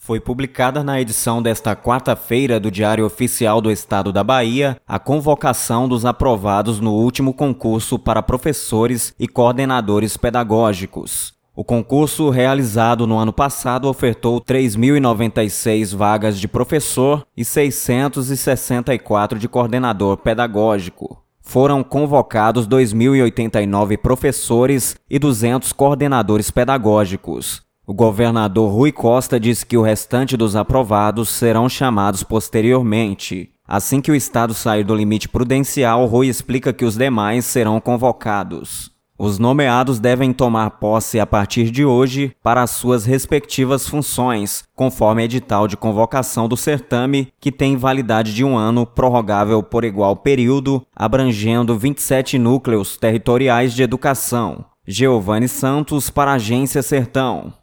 Foi publicada na edição desta quarta-feira do Diário Oficial do Estado da Bahia a convocação dos aprovados no último concurso para professores e coordenadores pedagógicos. O concurso, realizado no ano passado, ofertou 3.096 vagas de professor e 664 de coordenador pedagógico. Foram convocados 2.089 professores e 200 coordenadores pedagógicos. O governador Rui Costa disse que o restante dos aprovados serão chamados posteriormente. Assim que o estado sair do limite prudencial, Rui explica que os demais serão convocados. Os nomeados devem tomar posse a partir de hoje para as suas respectivas funções, conforme edital de convocação do certame, que tem validade de 1 ano, prorrogável por igual período, abrangendo 27 núcleos territoriais de educação. Giovanni Santos para a Agência Sertão.